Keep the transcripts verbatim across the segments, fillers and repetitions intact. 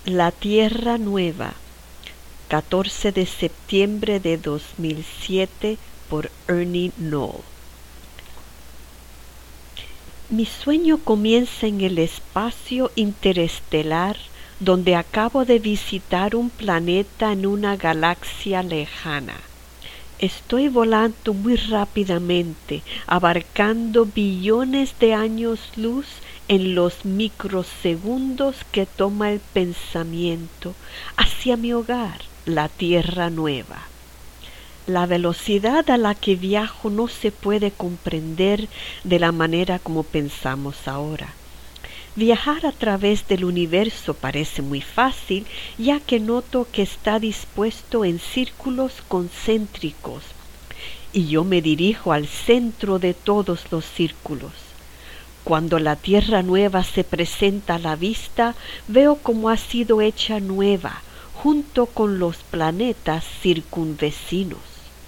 La Tierra Nueva, catorce de septiembre de dos mil siete, por Ernie Knoll. Mi sueño comienza en el espacio interestelar, donde acabo de visitar un planeta en una galaxia lejana. Estoy volando muy rápidamente, abarcando billones de años luz en los microsegundos que toma el pensamiento hacia mi hogar, la Tierra Nueva. La velocidad a la que viajo no se puede comprender de la manera como pensamos ahora. Viajar a través del universo parece muy fácil, ya que noto que está dispuesto en círculos concéntricos, y yo me dirijo al centro de todos los círculos. Cuando la Tierra Nueva se presenta a la vista, veo cómo ha sido hecha nueva, junto con los planetas circunvecinos.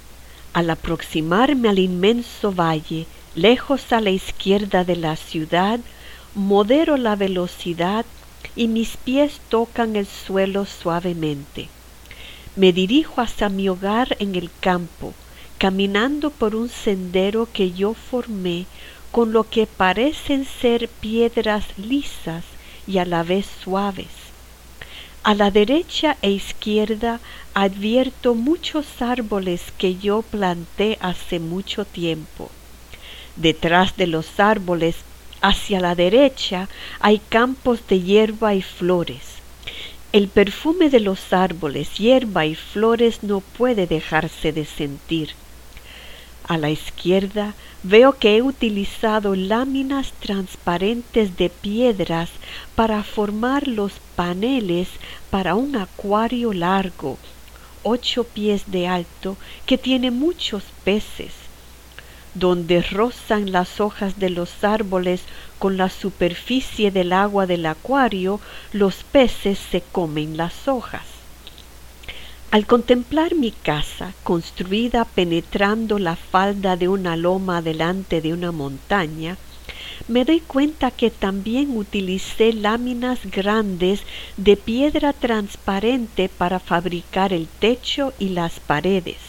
Al aproximarme al inmenso valle, lejos a la izquierda de la ciudad, modero la velocidad y mis pies tocan el suelo suavemente. Me dirijo hacia mi hogar en el campo, caminando por un sendero que yo formé con lo que parecen ser piedras lisas y a la vez suaves. A la derecha e izquierda advierto muchos árboles que yo planté hace mucho tiempo. Detrás de los árboles, hacia la derecha, hay campos de hierba y flores. El perfume de los árboles, hierba y flores no puede dejarse de sentir. A la izquierda veo que he utilizado láminas transparentes de piedras para formar los paneles para un acuario largo, ocho pies de alto, que tiene muchos peces. Donde rozan las hojas de los árboles con la superficie del agua del acuario, los peces se comen las hojas. Al contemplar mi casa, construida penetrando la falda de una loma delante de una montaña, me doy cuenta que también utilicé láminas grandes de piedra transparente para fabricar el techo y las paredes.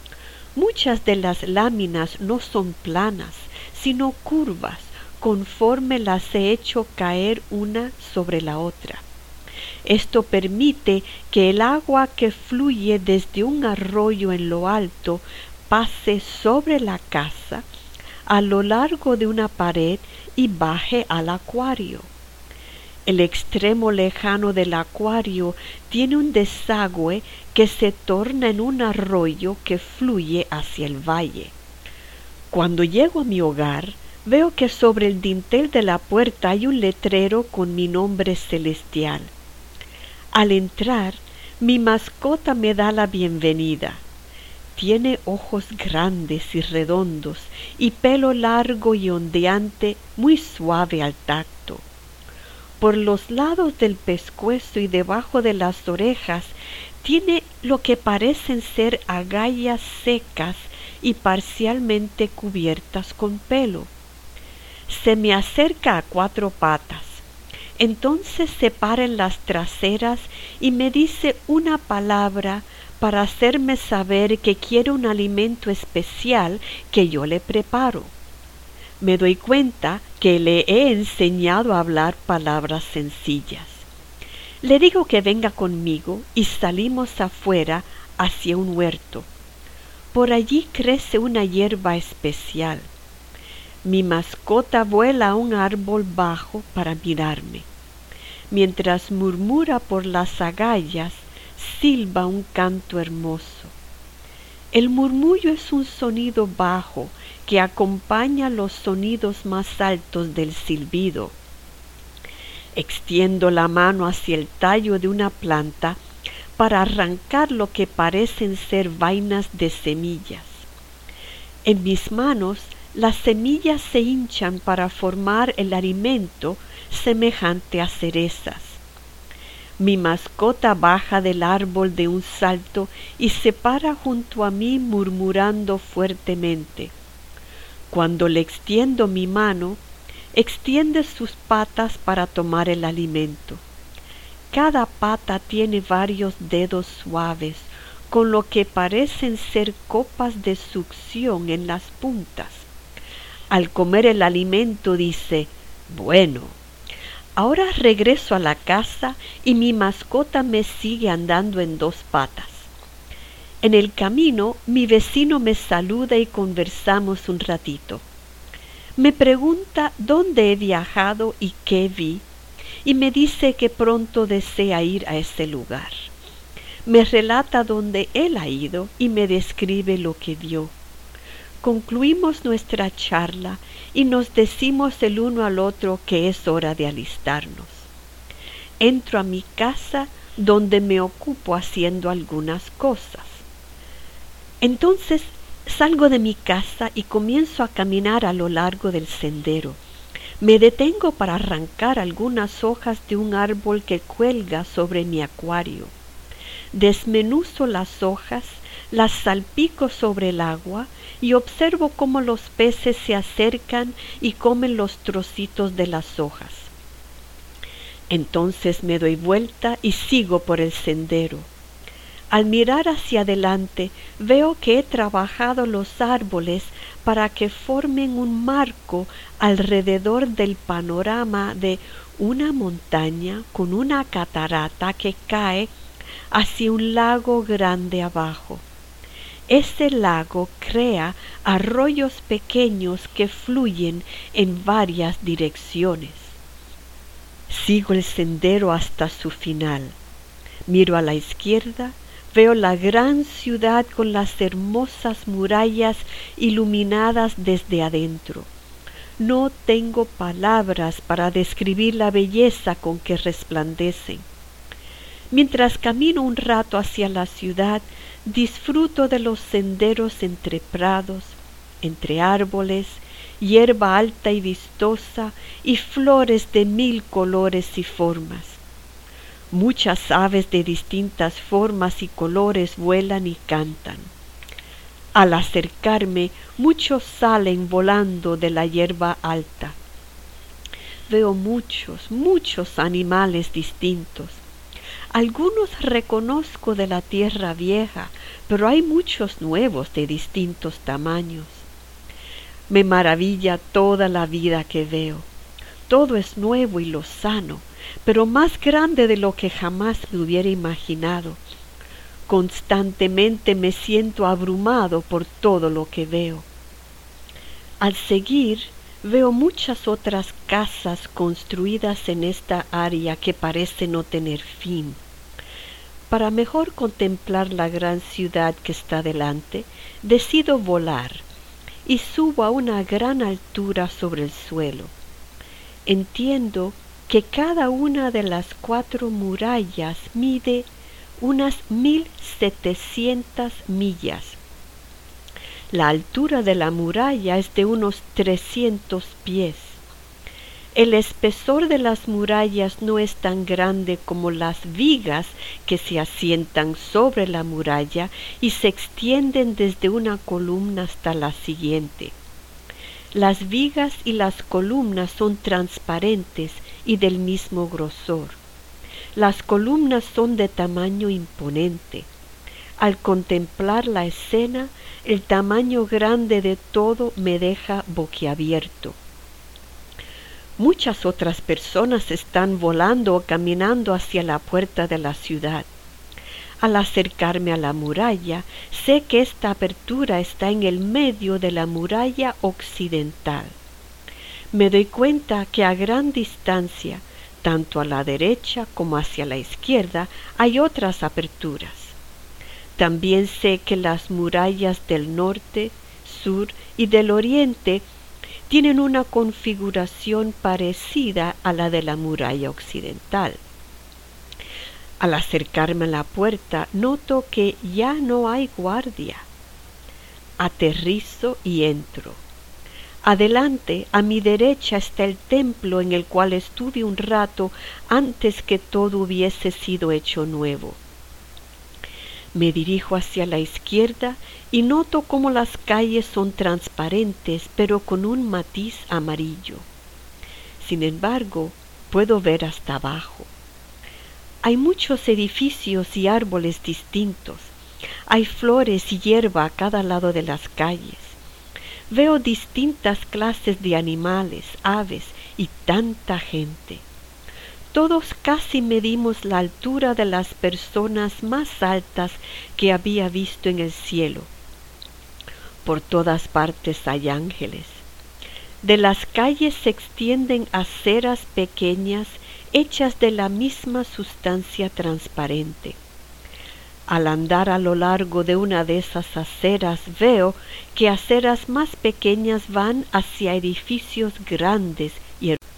Muchas de las láminas no son planas, sino curvas, conforme las he hecho caer una sobre la otra. Esto permite que el agua que fluye desde un arroyo en lo alto pase sobre la casa, a lo largo de una pared y baje al acuario. El extremo lejano del acuario tiene un desagüe que se torna en un arroyo que fluye hacia el valle. Cuando llego a mi hogar, veo que sobre el dintel de la puerta hay un letrero con mi nombre celestial. Al entrar, mi mascota me da la bienvenida. Tiene ojos grandes y redondos y pelo largo y ondeante, muy suave al tacto. Por los lados del pescuezo y debajo de las orejas tiene lo que parecen ser agallas secas y parcialmente cubiertas con pelo. Se me acerca a cuatro patas. Entonces se para en las traseras y me dice una palabra para hacerme saber que quiere un alimento especial que yo le preparo. Me doy cuenta que le he enseñado a hablar palabras sencillas. Le digo que venga conmigo y salimos afuera hacia un huerto. Por allí crece una hierba especial. Mi mascota vuela a un árbol bajo para mirarme. Mientras murmura por las agallas, silba un canto hermoso. El murmullo es un sonido bajo que acompaña los sonidos más altos del silbido. Extiendo la mano hacia el tallo de una planta para arrancar lo que parecen ser vainas de semillas. En mis manos, las semillas se hinchan para formar el alimento semejante a cerezas. Mi mascota baja del árbol de un salto y se para junto a mí murmurando fuertemente. Cuando le extiendo mi mano, extiende sus patas para tomar el alimento. Cada pata tiene varios dedos suaves, con lo que parecen ser copas de succión en las puntas. Al comer el alimento dice: bueno, ahora regreso a la casa y mi mascota me sigue andando en dos patas. En el camino, mi vecino me saluda y conversamos un ratito. Me pregunta dónde he viajado y qué vi, y me dice que pronto desea ir a ese lugar. Me relata dónde él ha ido y me describe lo que vio. Concluimos nuestra charla y nos decimos el uno al otro que es hora de alistarnos. Entro a mi casa, donde me ocupo haciendo algunas cosas. Entonces salgo de mi casa y comienzo a caminar a lo largo del sendero. Me detengo para arrancar algunas hojas de un árbol que cuelga sobre mi acuario. Desmenuzo las hojas, las salpico sobre el agua y observo cómo los peces se acercan y comen los trocitos de las hojas. Entonces me doy vuelta y sigo por el sendero. Al mirar hacia adelante veo que he trabajado los árboles para que formen un marco alrededor del panorama de una montaña con una catarata que cae hacia un lago grande abajo. Ese lago crea arroyos pequeños que fluyen en varias direcciones. Sigo el sendero hasta su final. Miro a la izquierda. Veo la gran ciudad con las hermosas murallas iluminadas desde adentro. No tengo palabras para describir la belleza con que resplandecen. Mientras camino un rato hacia la ciudad, disfruto de los senderos entre prados, entre árboles, hierba alta y vistosa y flores de mil colores y formas. Muchas aves de distintas formas y colores vuelan y cantan. Al acercarme, muchos salen volando de la hierba alta. Veo muchos, muchos animales distintos. Algunos reconozco de la tierra vieja, pero hay muchos nuevos de distintos tamaños. Me maravilla toda la vida que veo. Todo es nuevo y lozano, pero más grande de lo que jamás me hubiera imaginado. Constantemente me siento abrumado por todo lo que veo. Al seguir, veo muchas otras casas construidas en esta área que parece no tener fin. Para mejor contemplar la gran ciudad que está delante, decido volar y subo a una gran altura sobre el suelo. Entiendo que cada una de las cuatro murallas mide unas mil setecientas millas. La altura de la muralla es de unos trescientos pies. El espesor de las murallas no es tan grande como las vigas que se asientan sobre la muralla y se extienden desde una columna hasta la siguiente. Las vigas y las columnas son transparentes y del mismo grosor. Las columnas son de tamaño imponente. Al contemplar la escena, el tamaño grande de todo me deja boquiabierto. Muchas otras personas están volando o caminando hacia la puerta de la ciudad. Al acercarme a la muralla, sé que esta apertura está en el medio de la muralla occidental. Me doy cuenta que a gran distancia, tanto a la derecha como hacia la izquierda, hay otras aperturas. También sé que las murallas del norte, sur y del oriente tienen una configuración parecida a la de la muralla occidental. Al acercarme a la puerta, noto que ya no hay guardia. Aterrizo y entro. Adelante, a mi derecha, está el templo en el cual estuve un rato antes que todo hubiese sido hecho nuevo. Me dirijo hacia la izquierda y noto cómo las calles son transparentes, pero con un matiz amarillo. Sin embargo, puedo ver hasta abajo. Hay muchos edificios y árboles distintos. Hay flores y hierba a cada lado de las calles. Veo distintas clases de animales, aves y tanta gente. Todos casi medimos la altura de las personas más altas que había visto en el cielo. Por todas partes hay ángeles. De las calles se extienden aceras pequeñas hechas de la misma sustancia transparente. Al andar a lo largo de una de esas aceras veo que aceras más pequeñas van hacia edificios grandes y hermosos.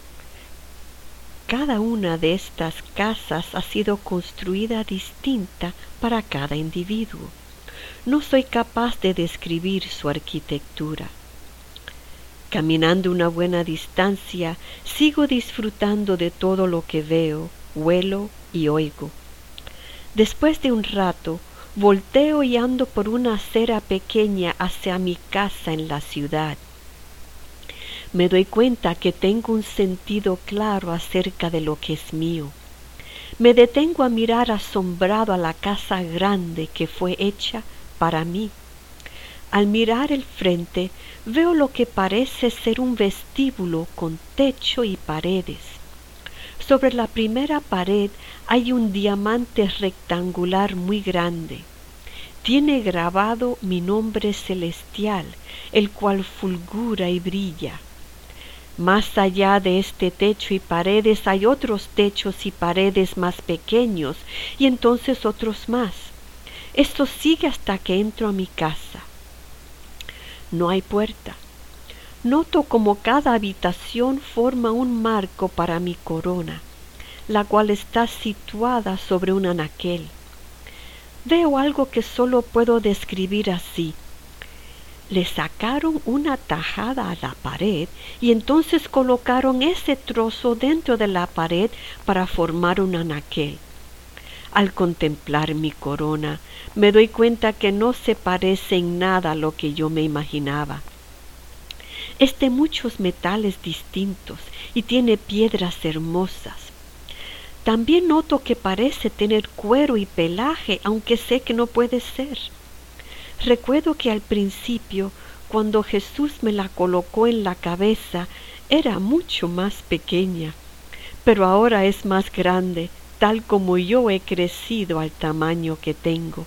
Cada una de estas casas ha sido construida distinta para cada individuo. No soy capaz de describir su arquitectura. Caminando una buena distancia, sigo disfrutando de todo lo que veo, huelo y oigo. Después de un rato, volteo y ando por una acera pequeña hacia mi casa en la ciudad. Me doy cuenta que tengo un sentido claro acerca de lo que es mío. Me detengo a mirar asombrado a la casa grande que fue hecha para mí. Al mirar el frente, veo lo que parece ser un vestíbulo con techo y paredes. Sobre la primera pared hay un diamante rectangular muy grande. Tiene grabado mi nombre celestial, el cual fulgura y brilla. Más allá de este techo y paredes hay otros techos y paredes más pequeños y entonces otros más. Esto sigue hasta que entro a mi casa. No hay puerta. Noto como cada habitación forma un marco para mi corona, la cual está situada sobre un anaquel. Veo algo que solo puedo describir así. Le sacaron una tajada a la pared y entonces colocaron ese trozo dentro de la pared para formar un anaquel. Al contemplar mi corona, me doy cuenta que no se parece en nada a lo que yo me imaginaba. Es de muchos metales distintos y tiene piedras hermosas. También noto que parece tener cuero y pelaje, aunque sé que no puede ser. Recuerdo que al principio, cuando Jesús me la colocó en la cabeza, era mucho más pequeña, pero ahora es más grande, tal como yo he crecido al tamaño que tengo.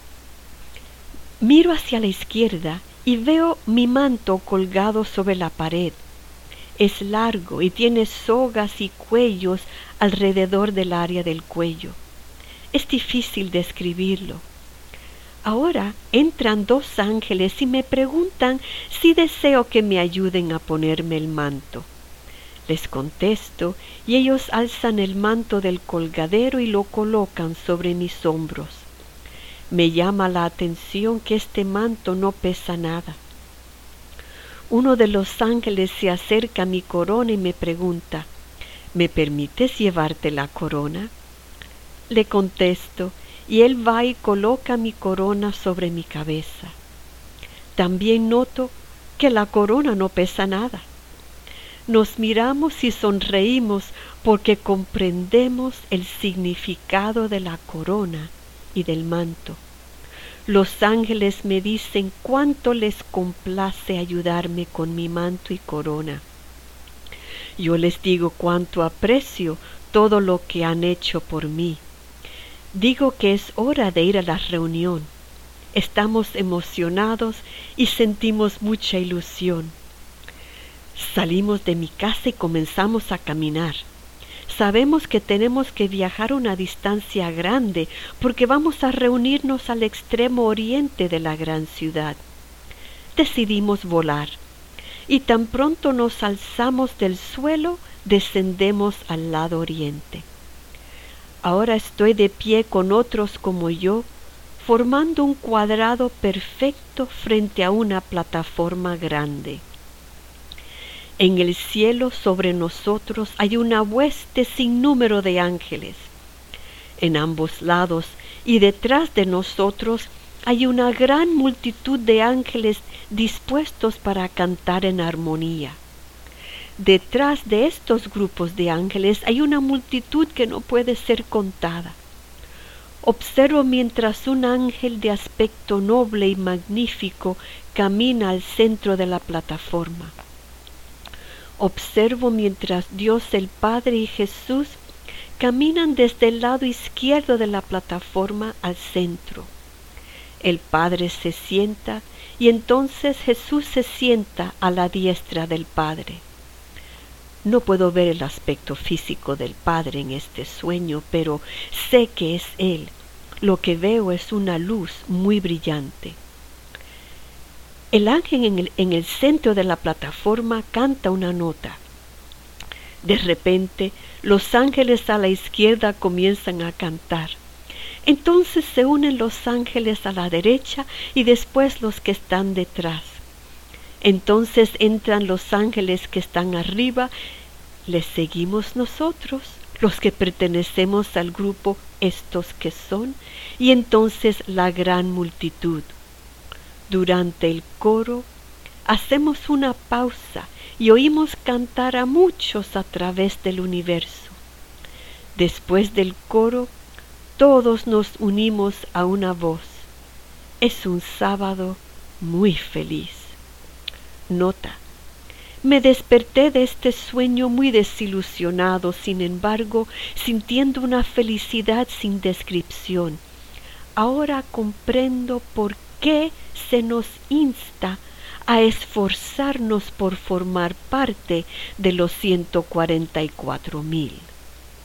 Miro hacia la izquierda y veo mi manto colgado sobre la pared. Es largo y tiene sogas y cuellos alrededor del área del cuello. Es difícil describirlo. Ahora entran dos ángeles y me preguntan si deseo que me ayuden a ponerme el manto. Les contesto y ellos alzan el manto del colgadero y lo colocan sobre mis hombros. Me llama la atención que este manto no pesa nada. Uno de los ángeles se acerca a mi corona y me pregunta, ¿me permites llevarte la corona? Le contesto, y él va y coloca mi corona sobre mi cabeza. También noto que la corona no pesa nada. Nos miramos y sonreímos porque comprendemos el significado de la corona y del manto. Los ángeles me dicen cuánto les complace ayudarme con mi manto y corona. Yo les digo cuánto aprecio todo lo que han hecho por mí. Digo que es hora de ir a la reunión. Estamos emocionados y sentimos mucha ilusión. Salimos de mi casa y comenzamos a caminar. Sabemos que tenemos que viajar una distancia grande porque vamos a reunirnos al extremo oriente de la gran ciudad. Decidimos volar y tan pronto nos alzamos del suelo, descendemos al lado oriente. Ahora estoy de pie con otros como yo, formando un cuadrado perfecto frente a una plataforma grande. En el cielo sobre nosotros hay una hueste sin número de ángeles. En ambos lados y detrás de nosotros hay una gran multitud de ángeles dispuestos para cantar en armonía. Detrás de estos grupos de ángeles hay una multitud que no puede ser contada. Observo mientras un ángel de aspecto noble y magnífico camina al centro de la plataforma. Observo mientras Dios el Padre y Jesús caminan desde el lado izquierdo de la plataforma al centro. El Padre se sienta y entonces Jesús se sienta a la diestra del Padre. No puedo ver el aspecto físico del Padre en este sueño, pero sé que es Él. Lo que veo es una luz muy brillante. El ángel en el, en el centro de la plataforma canta una nota. De repente, los ángeles a la izquierda comienzan a cantar. Entonces se unen los ángeles a la derecha y después los que están detrás. Entonces entran los ángeles que están arriba, les seguimos nosotros, los que pertenecemos al grupo estos que son, y entonces la gran multitud. Durante el coro hacemos una pausa y oímos cantar a muchos a través del universo. Después del coro, todos nos unimos a una voz. Es un sábado muy feliz. Nota: me desperté de este sueño muy desilusionado, sin embargo, sintiendo una felicidad sin descripción. Ahora comprendo por qué se nos insta a esforzarnos por formar parte de los ciento cuarenta y cuatro mil.